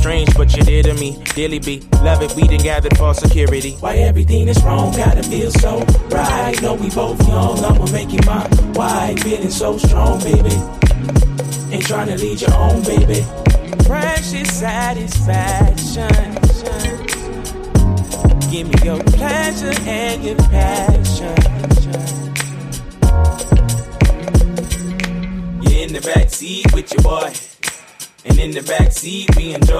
strange, but you did to me. Daily be, love it, we done gathered for security. Why everything is wrong, gotta feel so right. Know we both young, I'ma make you my wife. Feeling so strong, baby. Ain't trying to lead your own, baby. Precious satisfaction. Give me your pleasure and your passion. You're in the backseat with your boy, and in the backseat we enjoy.